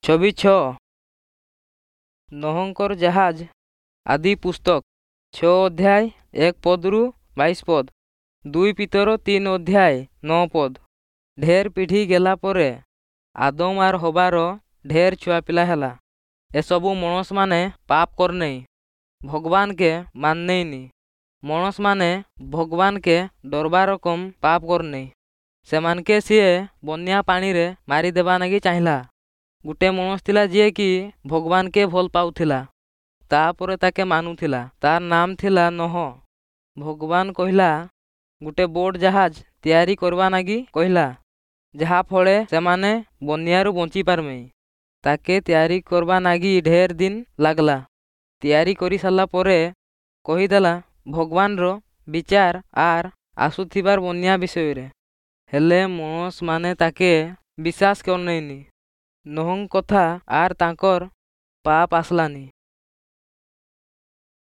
छवि 6 नोहंकर जहाज आदि पुस्तक 6 अध्याय 1 पदरू 22 पद 2 पीतर 3 अध्याय 9 पद। ढेर पीढ़ी गेला परे आदम आर हबार ढेर छुआ पिला हैला। एसबू मणस माने पाप करने भगवान के माननेनी। मणस माने भगवान के डरबार कम पाप करने से मानके सीए बन्या पानी रे मारी देवा नागी चाहिला। गुटे मणस थिला जे कि भगवान के भल पाउथिला तापरे ताके मानुथिला। तार नाम थिला नोह। भगवान कहिला गुटे बोट जहाज तैयारी करवा नागी कहिला जहा फले से माने बन्यारू बंची पारमे। ताके तैयारी करवा नागी ढेर दिन लागला। तैयारी करी सारला परे कहीदेला भगवान रो विचार आर आसुथिबार बन्या विषय रे। हेले मणस माने ताके विश्वास करनेनी। नोहंग कथा आर तांकर पाप आसलानी।